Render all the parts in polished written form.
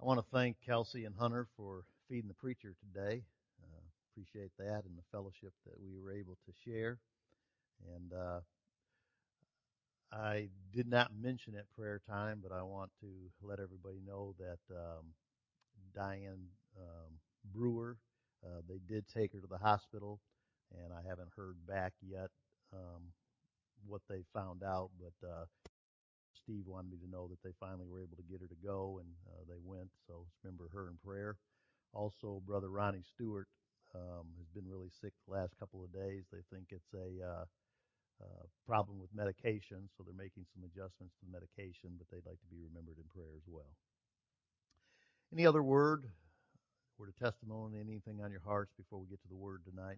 I want to thank Kelsey and Hunter for feeding the preacher today. Appreciate that and the fellowship that we were able to share. And I did not mention at prayer time, but I want to let everybody know that Diane Brewer, they did take her to the hospital, and I haven't heard back yet what they found out, but Steve wanted me to know that they finally were able to get her to go, and they went. So let's remember her in prayer. Also, Brother Ronnie Stewart has been really sick the last couple of days. They think it's a problem with medication, so they're making some adjustments to the medication, but they'd like to be remembered in prayer as well. Any other word of testimony, anything on your hearts before we get to the word tonight?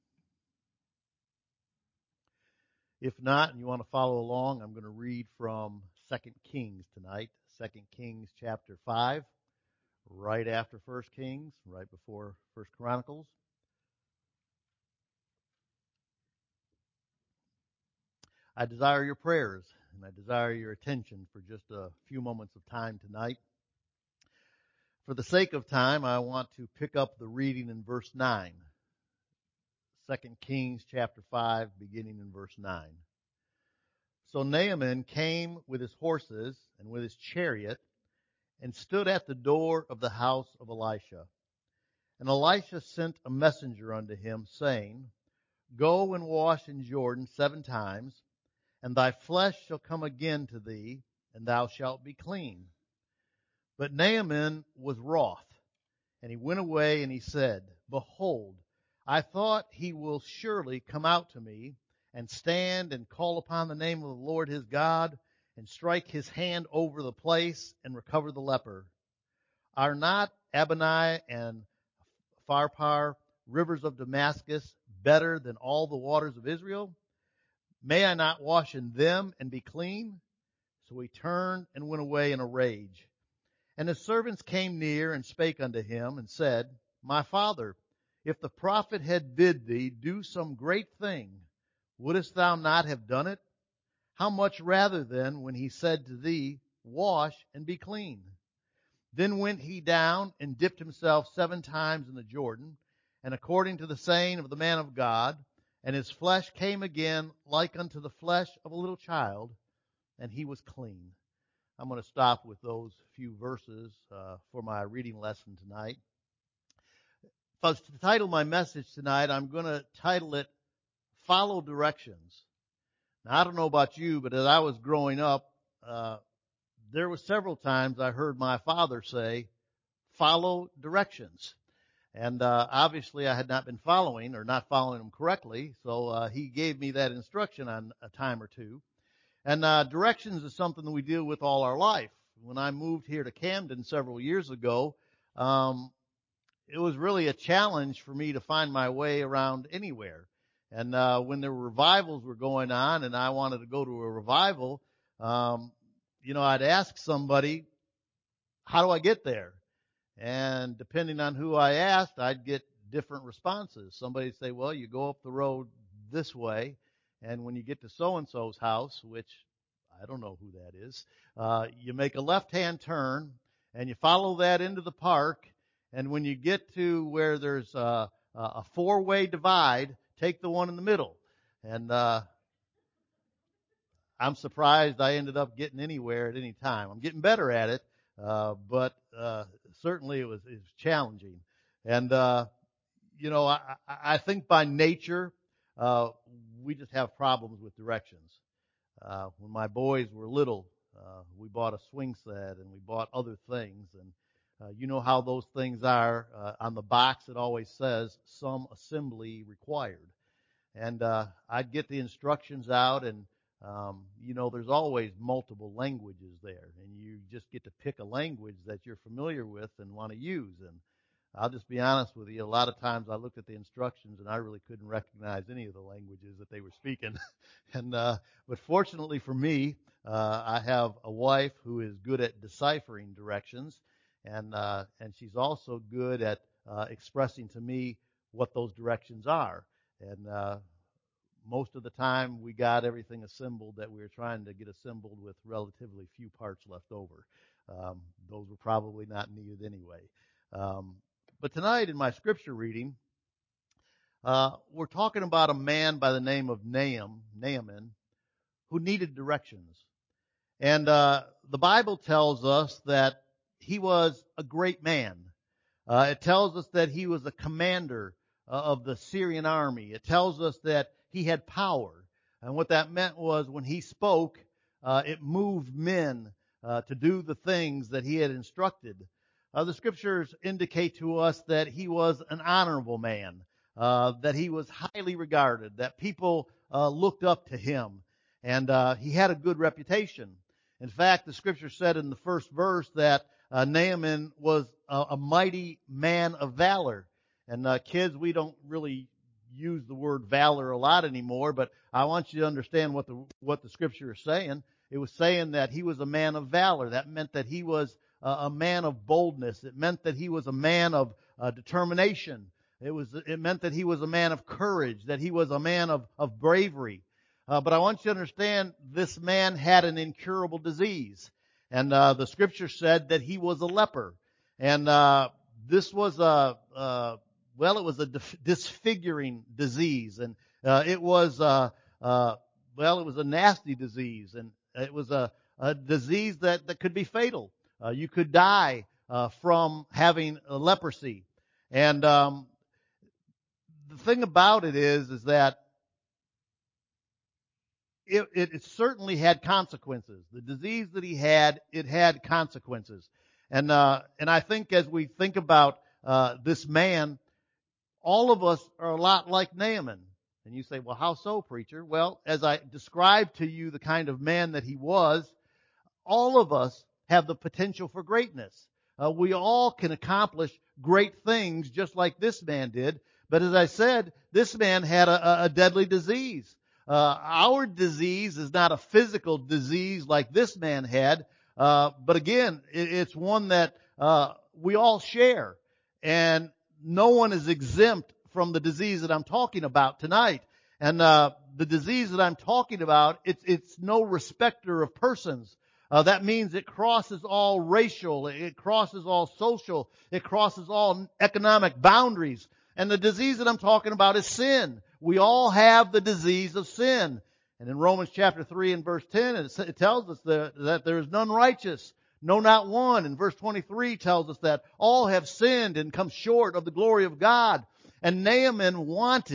If not, and you want to follow along, I'm going to read from 2 Kings tonight. 2 Kings chapter 5, right after 1 Kings, right before 1 Chronicles. I desire your prayers, and I desire your attention for just a few moments of time tonight. For the sake of time, I want to pick up the reading in verse 9. 2 Kings chapter 5, beginning in verse 9. So Naaman came with his horses and with his chariot and stood at the door of the house of Elisha. And Elisha sent a messenger unto him, saying, Go and wash in Jordan 7 times, and thy flesh shall come again to thee, and thou shalt be clean. But Naaman was wroth, and he went away, and he said, Behold, I thought he will surely come out to me, and stand and call upon the name of the Lord his God, and strike his hand over the place, and recover the leper. Are not Abana and Pharpar, rivers of Damascus, better than all the waters of Israel? May I not wash in them and be clean? So he turned and went away in a rage. And his servants came near and spake unto him and said, My father, if the prophet had bid thee do some great thing, wouldest thou not have done it? How much rather then when he said to thee, Wash and be clean? Then went he down and dipped himself 7 times in the Jordan, and according to the saying of the man of God, and his flesh came again like unto the flesh of a little child, and he was clean. I'm going to stop with those few verses for my reading lesson tonight. If I was to title my message tonight, I'm going to title it, Follow Directions. Now, I don't know about you, but as I was growing up, there were several times I heard my father say, follow directions. And obviously I had not been following or not following them correctly, so he gave me that instruction on a time or two. And directions is something that we deal with all our life. When I moved here to Camden several years ago, it was really a challenge for me to find my way around anywhere. And when the revivals were going on and I wanted to go to a revival, I'd ask somebody, how do I get there? And depending on who I asked, I'd get different responses. Somebody'd say, well, you go up the road this way, and when you get to so-and-so's house, which I don't know who that is, you make a left-hand turn, and you follow that into the park, and when you get to where there's a 4-way divide, take the one in the middle. And I'm surprised I ended up getting anywhere at any time. I'm getting better at it, but certainly it was challenging. And I think by nature we just have problems with directions. When my boys were little, we bought a swing set and we bought other things, and you know how those things are. On the box it always says some assembly required, and I'd get the instructions out, and there's always multiple languages there, and you just get to pick a language that you're familiar with and want to use. And I'll just be honest with you, a lot of times I looked at the instructions and I really couldn't recognize any of the languages that they were speaking. But fortunately for me, I have a wife who is good at deciphering directions, and she's also good at expressing to me what those directions are. And most of the time we got everything assembled that we were trying to get assembled with relatively few parts left over. Those were probably not needed anyway. But tonight in my scripture reading, we're talking about a man by the name of Naaman, who needed directions. And the Bible tells us that he was a great man. It tells us that he was a commander of the Syrian army. It tells us that he had power. And what that meant was when he spoke, it moved men to do the things that he had instructed. The scriptures indicate to us that he was an honorable man, that he was highly regarded, that people looked up to him, and he had a good reputation. In fact, the scripture said in the first verse that Naaman was a mighty man of valor. And kids, we don't really use the word valor a lot anymore, but I want you to understand what the scripture is saying. It was saying that he was a man of valor. That meant that he was a man of boldness. It meant that he was a man of determination. It meant that he was a man of courage, that he was a man of bravery. But I want you to understand this man had an incurable disease. And the scripture said that he was a leper. And this was it was a disfiguring disease. And it was a nasty disease. And it was a disease that could be fatal. You could die from having leprosy. And the thing about it is that it certainly had consequences. The disease that he had, it had consequences. And I think as we think about this man, all of us are a lot like Naaman. And you say, well, how so, preacher? Well, as I described to you the kind of man that he was, all of us have the potential for greatness. We all can accomplish great things just like this man did. But as I said, this man had a deadly disease. Our disease is not a physical disease like this man had, but again, it's one that we all share, and no one is exempt from the disease that I'm talking about tonight. And the disease that I'm talking about, it's no respecter of persons. That means it crosses all racial, it crosses all social, it crosses all economic boundaries. And the disease that I'm talking about is sin. We all have the disease of sin. And in Romans chapter 3 and verse 10, it tells us that there is none righteous, no, not one. And verse 23 tells us that all have sinned and come short of the glory of God. And Naaman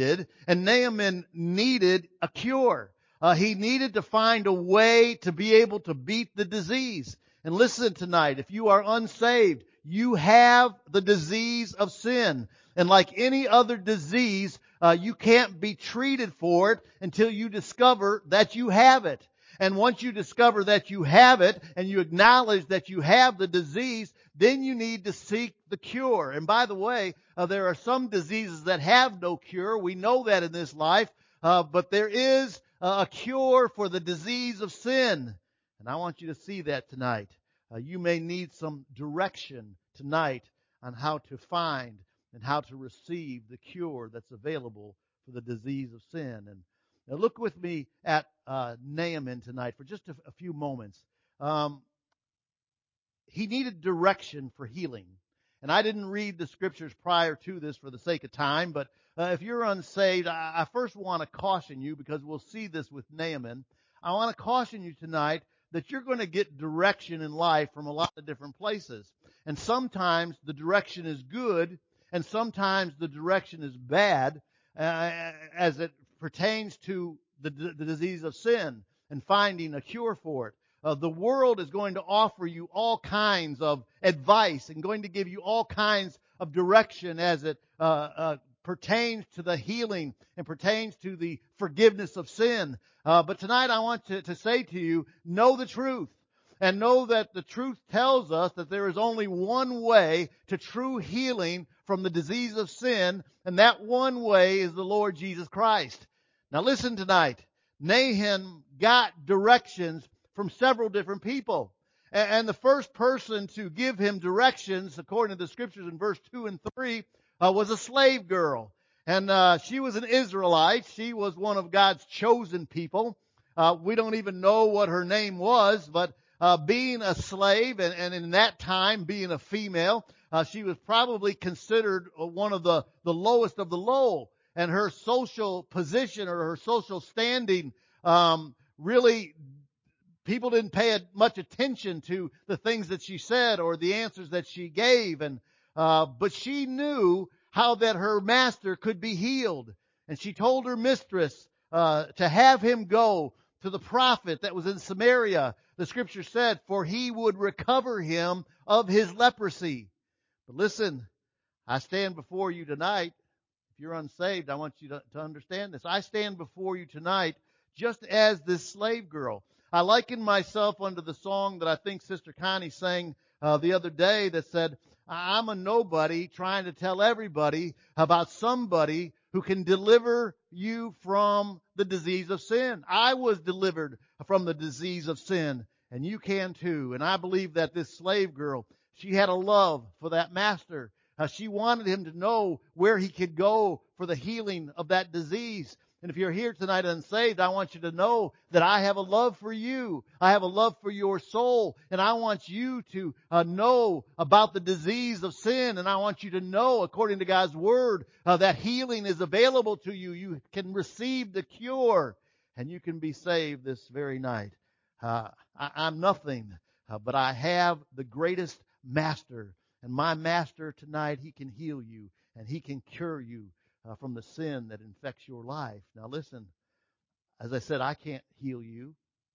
needed a cure. He needed to find a way to be able to beat the disease. And listen tonight, if you are unsaved, you have the disease of sin. And like any other disease, you can't be treated for it until you discover that you have it. And once you discover that you have it and you acknowledge that you have the disease, then you need to seek the cure. And by the way, there are some diseases that have no cure. We know that in this life. But there is a cure for the disease of sin. And I want you to see that tonight. You may need some direction tonight on how to find and how to receive the cure that's available for the disease of sin. And now look with me at Naaman tonight for just a few moments. He needed direction for healing. And I didn't read the scriptures prior to this for the sake of time, but if you're unsaved, I first want to caution you, because we'll see this with Naaman. I want to caution you tonight that you're going to get direction in life from a lot of different places. And sometimes the direction is good, and sometimes the direction is bad, as it pertains to the disease of sin and finding a cure for it. The world is going to offer you all kinds of advice and going to give you all kinds of direction as it pertains to the healing and pertains to the forgiveness of sin. But tonight I want to say to you, know the truth. And know that the truth tells us that there is only one way to true healing from the disease of sin, and that one way is the Lord Jesus Christ. Now listen tonight. Naaman got directions from several different people. And the first person to give him directions, according to the scriptures in verse 2 and 3, was a slave girl. And she was an Israelite. She was one of God's chosen people. We don't even know what her name was, but being a slave and in that time being a female, she was probably considered one of the lowest of the low. And her social position or her social standing really people didn't pay much attention to the things that she said or the answers that she gave. And but she knew how that her master could be healed. And she told her mistress to have him go to the prophet that was in Samaria. The scripture said, for he would recover him of his leprosy. But listen, I stand before you tonight. If you're unsaved, I want you to understand this. I stand before you tonight just as this slave girl. I liken myself unto the song that I think Sister Connie sang the other day that said, I'm a nobody trying to tell everybody about somebody who can deliver you from the disease of sin. I was delivered from the disease of sin, and you can too. And I believe that this slave girl, she had a love for that master. She wanted him to know where he could go for the healing of that disease. And if you're here tonight unsaved, I want you to know that I have a love for you. I have a love for your soul. And I want you to know about the disease of sin. And I want you to know, according to God's Word, that healing is available to you. You can receive the cure and you can be saved this very night. I'm nothing, but I have the greatest master. And my master tonight, he can heal you and he can cure you from the sin that infects your life. Now listen, as I said, I can't heal you.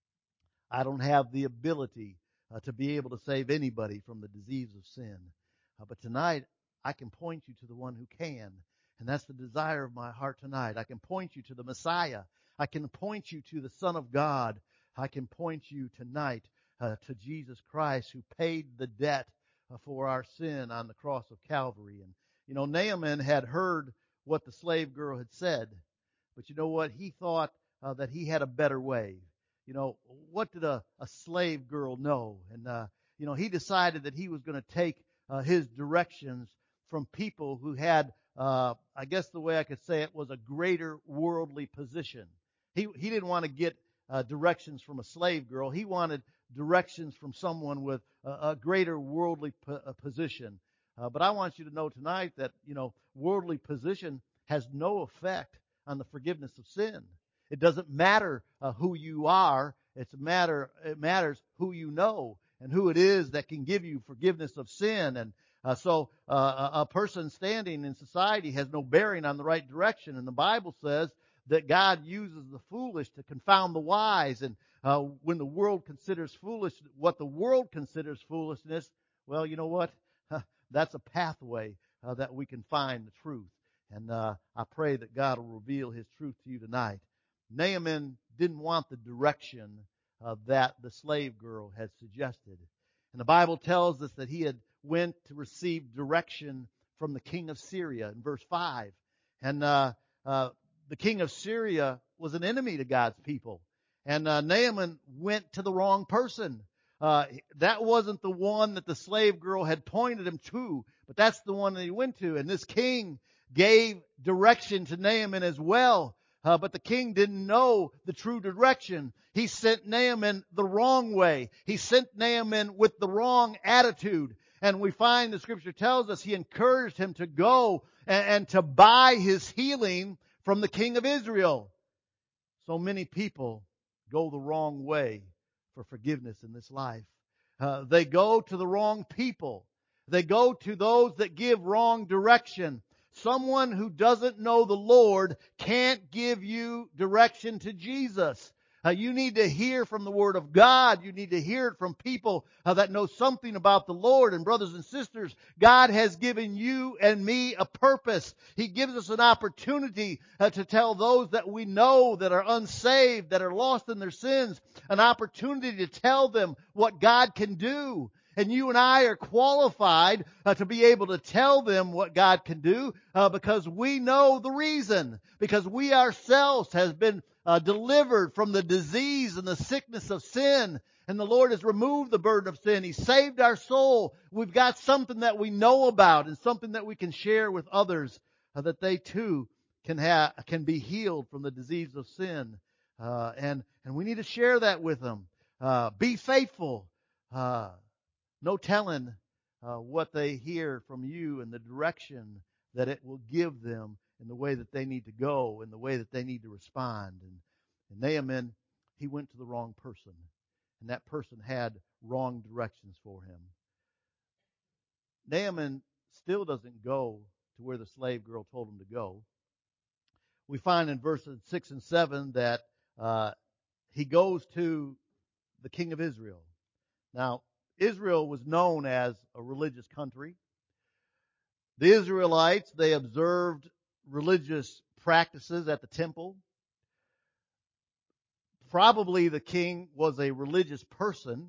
I don't have the ability to be able to save anybody from the disease of sin. But tonight, I can point you to the one who can. And that's the desire of my heart tonight. I can point you to the Messiah. I can point you to the Son of God. I can point you tonight to Jesus Christ, who paid the debt for our sin on the cross of Calvary. And, you know, Naaman had heard what the slave girl had said. But you know what? He thought that he had a better way. You know, what did a slave girl know? And, you know, he decided that he was going to take his directions from people who had, I guess the way I could say it was a greater worldly position. He didn't want to get directions from a slave girl. He wanted directions from someone with a greater worldly position. But I want you to know tonight that, you know, worldly position has no effect on the forgiveness of sin. It doesn't matter who you are. It matters who you know and who it is that can give you forgiveness of sin. And so a person standing in society has no bearing on the right direction. And the Bible says that God uses the foolish to confound the wise. And when the world considers foolish, what the world considers foolishness, well, you know what? That's a pathway that we can find the truth. And I pray that God will reveal His truth to you tonight. Naaman didn't want the direction that the slave girl had suggested. And the Bible tells us that he had went to receive direction from the king of Syria in verse 5. And the king of Syria was an enemy to God's people. And Naaman went to the wrong person. That wasn't the one that the slave girl had pointed him to, but that's the one that he went to. And this king gave direction to Naaman as well. But the king didn't know the true direction. He sent Naaman the wrong way. He sent Naaman with the wrong attitude. And we find the scripture tells us he encouraged him to go and to buy his healing from the king of Israel. So many people go the wrong way for forgiveness in this life. They go to the wrong people. They go to those that give wrong direction. Someone who doesn't know the Lord can't give you direction to Jesus. You need to hear from the Word of God. You need to hear it from people that know something about the Lord. And brothers and sisters, God has given you and me a purpose. He gives us an opportunity to tell those that we know that are unsaved, that are lost in their sins, an opportunity to tell them what God can do. And you and I are qualified to be able to tell them what God can do because we know the reason. Because we ourselves has been delivered from the disease and the sickness of sin. And the Lord has removed the burden of sin. He saved our soul. We've got something that we know about and something that we can share with others that they too can be healed from the disease of sin. And we need to share that with them. Be faithful. No telling what they hear from you and the direction that it will give them in the way that they need to go, in the way that they need to respond. And Naaman, he went to the wrong person, and that person had wrong directions for him. Naaman still doesn't go to where the slave girl told him to go. We find in verses 6 and 7 that he goes to the king of Israel. Now, Israel was known as a religious country. The Israelites, they observed religious practices at the temple. Probably the king was a religious person.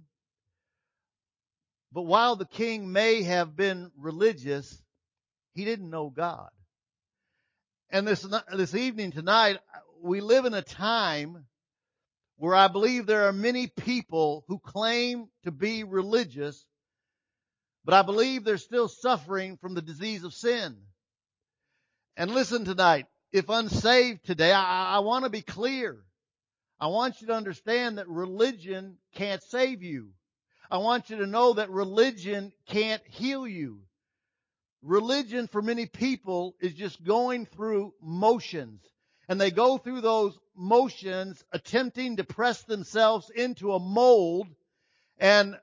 But while the king may have been religious, he didn't know God. And this evening tonight, we live in a time where I believe there are many people who claim to be religious, but I believe they're still suffering from the disease of sin. And listen tonight, if unsaved today, I want to be clear. I want you to understand that religion can't save you. I want you to know that religion can't heal you. Religion for many people is just going through motions. And they go through those motions attempting to press themselves into a mold. And,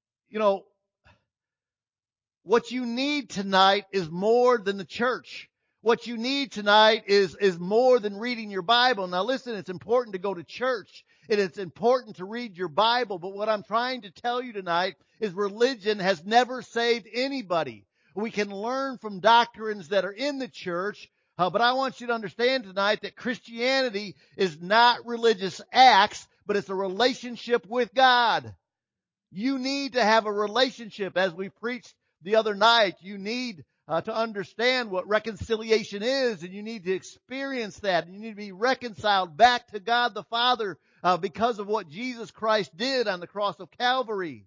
what you need tonight is more than the church. What you need tonight is more than reading your Bible. Now listen, it's important to go to church. It's important to read your Bible. But what I'm trying to tell you tonight is religion has never saved anybody. We can learn from doctrines that are in the church, but I want you to understand tonight that Christianity is not religious acts, but it's a relationship with God. You need to have a relationship, as we preached the other night. You need to understand what reconciliation is, and you need to experience that. And you need to be reconciled back to God the Father because of what Jesus Christ did on the cross of Calvary.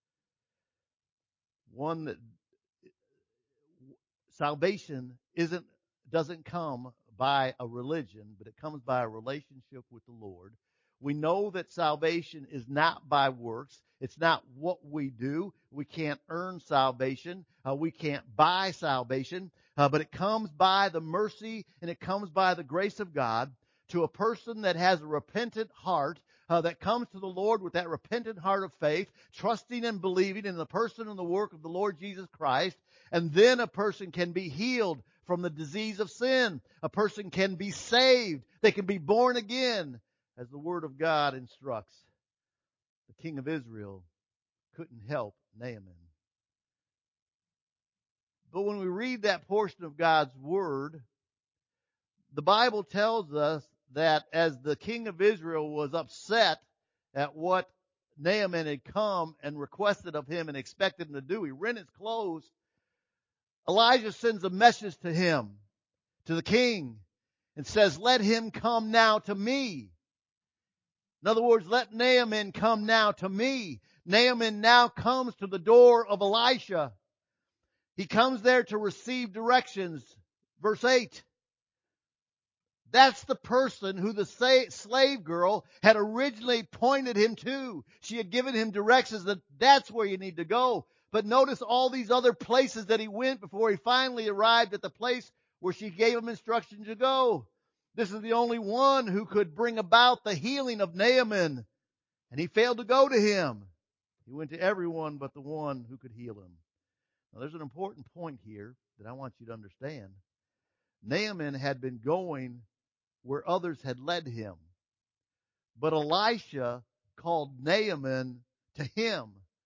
One that salvation doesn't come by a religion, but it comes by a relationship with the Lord. We know that salvation is not by works. It's not what we do. We can't earn salvation. We can't buy salvation. But it comes by the mercy and it comes by the grace of God to a person that has a repentant heart, that comes to the Lord with that repentant heart of faith, trusting and believing in the person and the work of the Lord Jesus Christ. And then a person can be healed from the disease of sin. A person can be saved. They can be born again, as the Word of God instructs. The king of Israel couldn't help Naaman. But when we read that portion of God's Word, the Bible tells us that as the king of Israel was upset at what Naaman had come and requested of him and expected him to do, he rent his clothes. Elijah sends a message to him, to the king, and says, "Let him come now to me." In other words, let Naaman come now to me. Naaman now comes to the door of Elisha. He comes there to receive directions. Verse 8. That's the person who the slave girl had originally pointed him to. She had given him directions that that's where you need to go. But notice all these other places that he went before he finally arrived at the place where she gave him instructions to go. This is the only one who could bring about the healing of Naaman. And he failed to go to him. He went to everyone but the one who could heal him. Now there's an important point here that I want you to understand. Naaman had been going where others had led him. But Elisha called Naaman to him.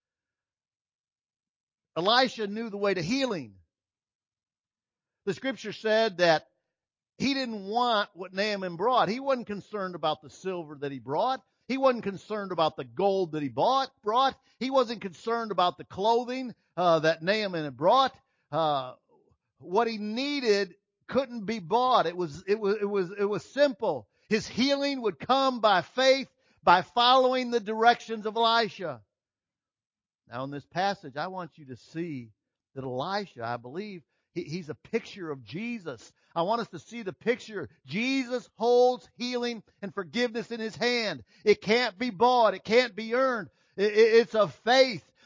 Elisha knew the way to healing. The scripture said that he didn't want what Naaman brought. He wasn't concerned about the silver that he brought. He wasn't concerned about the gold that he brought. He wasn't concerned about the clothing that Naaman had brought. What he needed couldn't be bought. It was simple. His healing would come by faith, by following the directions of Elisha. Now in this passage, I want you to see that Elisha, I believe, he's a picture of Jesus. I want us to see the picture. Jesus holds healing and forgiveness in his hand. It can't be bought. It can't be earned. It's of faith.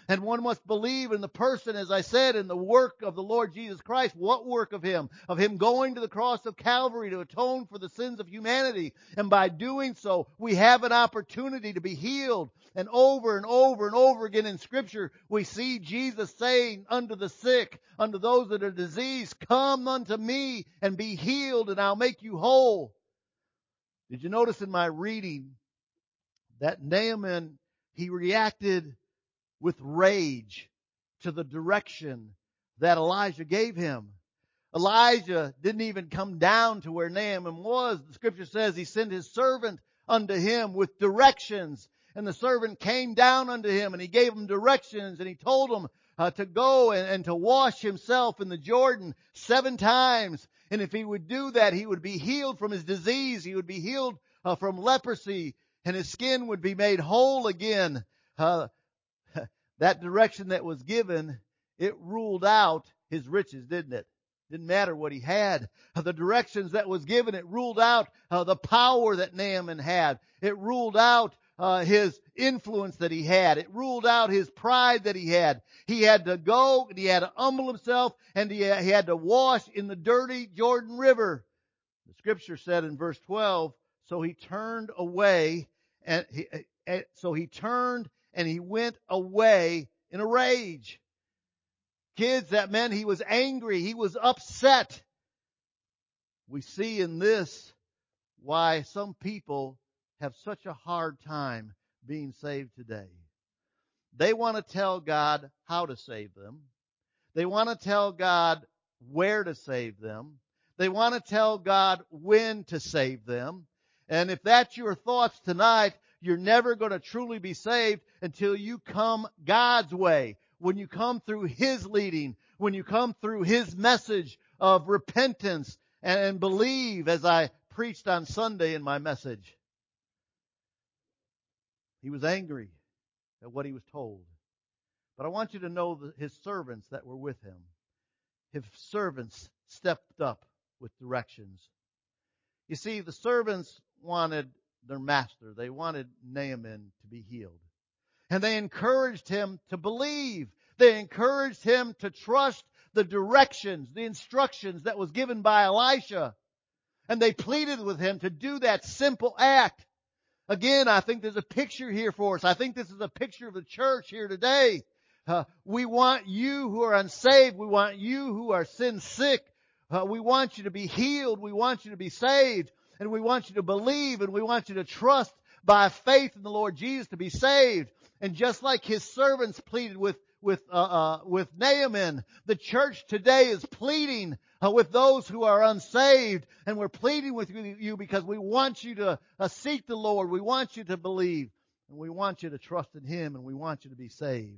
And one must believe in the person, as I said, in the work of the Lord Jesus Christ. What work of Him? Of Him going to the cross of Calvary to atone for the sins of humanity. And by doing so, we have an opportunity to be healed. And over and over and over again in Scripture, we see Jesus saying unto the sick, unto those that are diseased, come unto me and be healed, and I'll make you whole. Did you notice in my reading that Naaman, he reacted with rage to the direction that Elijah gave him? Elijah didn't even come down to where Naaman was. The Scripture says he sent his servant unto him with directions. And the servant came down unto him and he gave him directions and he told him to go and to wash himself in the Jordan 7 times. And if he would do that, he would be healed from his disease. He would be healed from leprosy and his skin would be made whole again. That direction that was given, it ruled out his riches, didn't it? Didn't matter what he had. The directions that was given, it ruled out the power that Naaman had. It ruled out his influence that he had. It ruled out his pride that he had. He had to go and he had to humble himself and he had to wash in the dirty Jordan River. The Scripture said in verse 12, so he turned away and he went away in a rage. Kids, that meant he was angry. He was upset. We see in this why some people have such a hard time being saved today. They want to tell God how to save them. They want to tell God where to save them. They want to tell God when to save them. And if that's your thoughts tonight, you're never going to truly be saved until you come God's way. When you come through His leading, when you come through His message of repentance and believe, as I preached on Sunday in my message. He was angry at what he was told. But I want you to know that his servants that were with him, his servants stepped up with directions. You see, the servants wanted their master. They wanted Naaman to be healed. And they encouraged him to believe. They encouraged him to trust the directions, the instructions that was given by Elisha. And they pleaded with him to do that simple act. Again, I think there's a picture here for us. I think this is a picture of the church here today. We want you who are unsaved. We want you who are sin sick. We want you to be healed. We want you to be saved. And we want you to believe and we want you to trust by faith in the Lord Jesus to be saved. And just like his servants pleaded with Naaman, the church today is pleading with those who are unsaved. And we're pleading with you because we want you to seek the Lord. We want you to believe. And we want you to trust in Him. And we want you to be saved.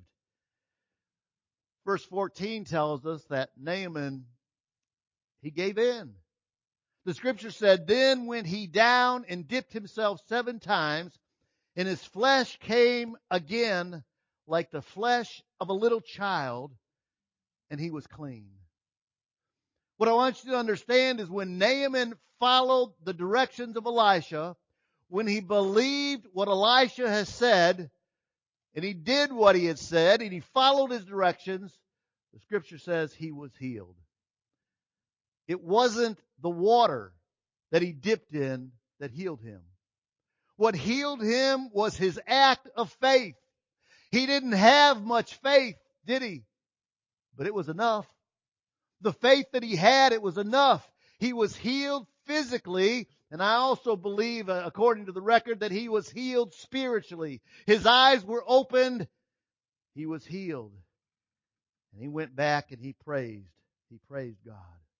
Verse 14 tells us that Naaman, he gave in. The Scripture said, then went he down and dipped himself 7 times, and his flesh came again like the flesh of a little child, and he was clean. What I want you to understand is when Naaman followed the directions of Elisha, when he believed what Elisha has said, and he did what he had said, and he followed his directions, the Scripture says he was healed. It wasn't the water that he dipped in that healed him. What healed him was his act of faith. He didn't have much faith, did he? But it was enough. The faith that he had, it was enough. He was healed physically, and I also believe, according to the record, that he was healed spiritually. His eyes were opened. He was healed. And he went back and he praised. He praised God.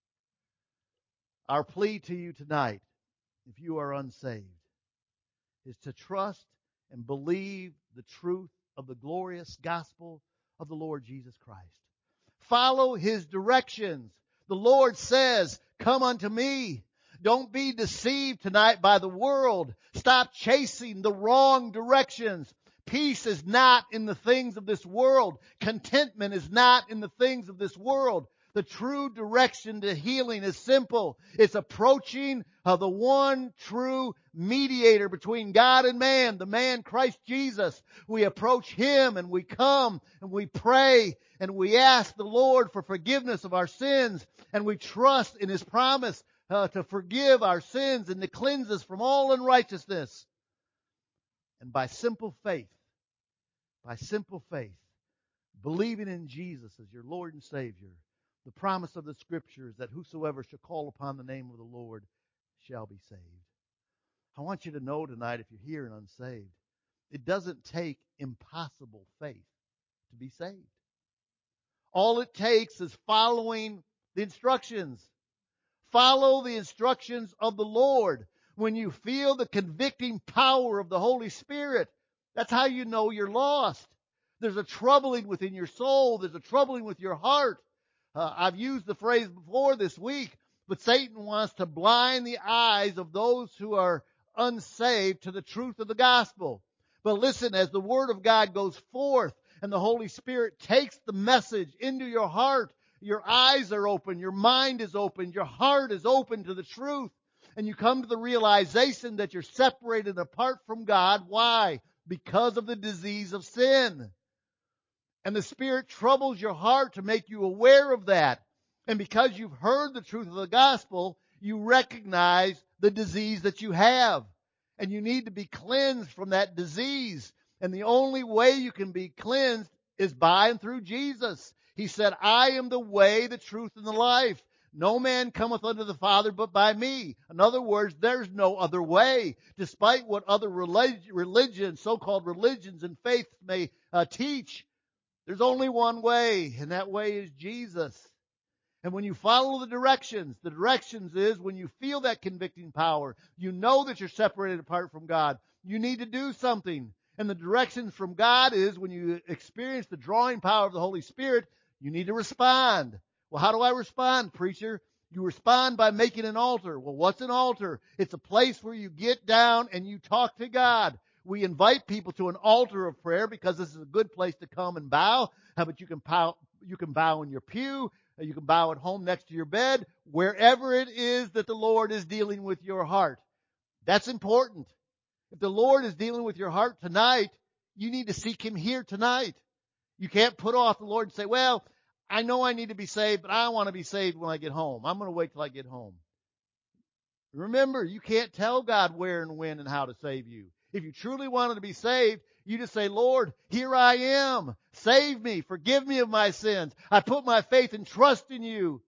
Our plea to you tonight, if you are unsaved, is to trust and believe the truth of the glorious gospel of the Lord Jesus Christ. Follow His directions. The Lord says, come unto me. Don't be deceived tonight by the world. Stop chasing the wrong directions. Peace is not in the things of this world. Contentment is not in the things of this world. The true direction to healing is simple. It's approaching the one true mediator between God and man, the man Christ Jesus. We approach Him and we come and we pray and we ask the Lord for forgiveness of our sins, and we trust in His promise to forgive our sins and to cleanse us from all unrighteousness. And by simple faith, believing in Jesus as your Lord and Savior, the promise of the Scripture is that whosoever shall call upon the name of the Lord shall be saved. I want you to know tonight, if you're here and unsaved, it doesn't take impossible faith to be saved. All it takes is following the instructions. Follow the instructions of the Lord. When you feel the convicting power of the Holy Spirit, that's how you know you're lost. There's a troubling within your soul. There's a troubling with your heart. I've used the phrase before this week, but Satan wants to blind the eyes of those who are unsaved to the truth of the gospel. But listen, as the Word of God goes forth and the Holy Spirit takes the message into your heart, your eyes are open, your mind is open, your heart is open to the truth, and you come to the realization that you're separated apart from God. Why? Because of the disease of sin. And the Spirit troubles your heart to make you aware of that. And because you've heard the truth of the gospel, you recognize the disease that you have. And you need to be cleansed from that disease. And the only way you can be cleansed is by and through Jesus. He said, I am the way, the truth, and the life. No man cometh unto the Father but by me. In other words, there's no other way. Despite what other religions, so-called religions and faiths may teach, there's only one way, and that way is Jesus. And when you follow the directions is when you feel that convicting power, you know that you're separated apart from God. You need to do something. And the directions from God is when you experience the drawing power of the Holy Spirit, you need to respond. Well, how do I respond, preacher? You respond by making an altar. Well, what's an altar? It's a place where you get down and you talk to God. We invite people to an altar of prayer because this is a good place to come and bow. But you can bow in your pew. You can bow at home next to your bed. Wherever it is that the Lord is dealing with your heart. That's important. If the Lord is dealing with your heart tonight, you need to seek Him here tonight. You can't put off the Lord and say, well, I know I need to be saved, but I want to be saved when I get home. I'm going to wait till I get home. Remember, you can't tell God where and when and how to save you. If you truly wanted to be saved, you just say, Lord, here I am. Save me. Forgive me of my sins. I put my faith and trust in you.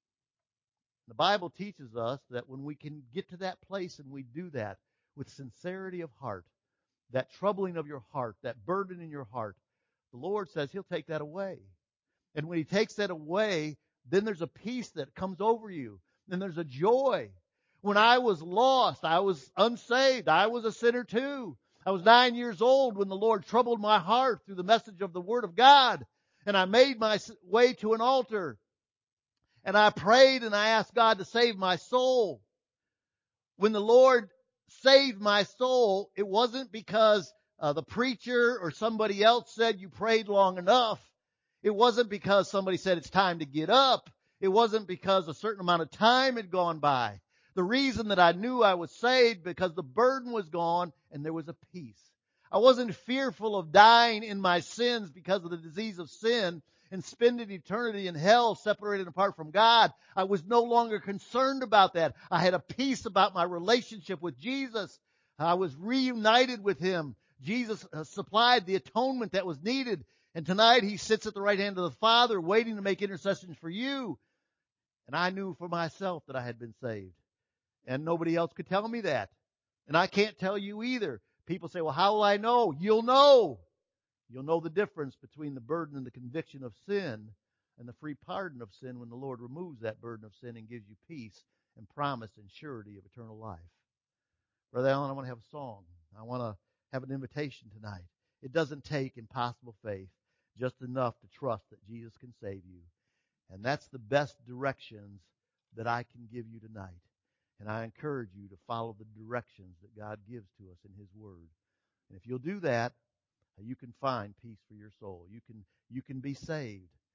The Bible teaches us that when we can get to that place and we do that with sincerity of heart, that troubling of your heart, that burden in your heart, the Lord says He'll take that away. And when He takes that away, then there's a peace that comes over you. And there's a joy. When I was lost, I was unsaved. I was a sinner too. I was 9 years old when the Lord troubled my heart through the message of the Word of God. And I made my way to an altar. And I prayed and I asked God to save my soul. When the Lord saved my soul, it wasn't because the preacher or somebody else said you prayed long enough. It wasn't because somebody said it's time to get up. It wasn't because a certain amount of time had gone by. The reason that I knew I was saved because the burden was gone and there was a peace. I wasn't fearful of dying in my sins because of the disease of sin and spending eternity in hell separated apart from God. I was no longer concerned about that. I had a peace about my relationship with Jesus. I was reunited with Him. Jesus supplied the atonement that was needed. And tonight He sits at the right hand of the Father waiting to make intercessions for you. And I knew for myself that I had been saved. And nobody else could tell me that. And I can't tell you either. People say, well, how will I know? You'll know. You'll know the difference between the burden and the conviction of sin and the free pardon of sin when the Lord removes that burden of sin and gives you peace and promise and surety of eternal life. Brother Allen, I want to have a song. I want to have an invitation tonight. It doesn't take impossible faith, just enough to trust that Jesus can save you. And that's the best directions that I can give you tonight. And I encourage you to follow the directions that God gives to us in His Word. And if you'll do that, you can find peace for your soul. You can be saved.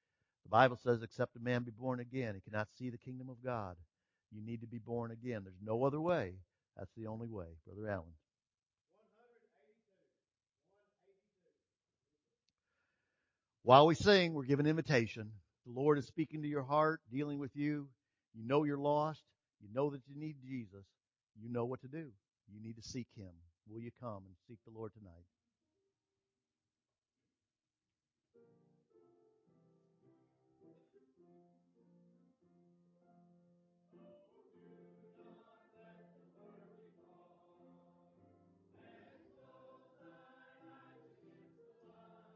The Bible says, except a man be born again, he cannot see the kingdom of God. You need to be born again. There's no other way. That's the only way. Brother Allen. While we sing, we're given invitation. The Lord is speaking to your heart, dealing with you. You know you're lost. You know that you need Jesus. You know what to do. You need to seek Him. Will you come and seek the Lord tonight?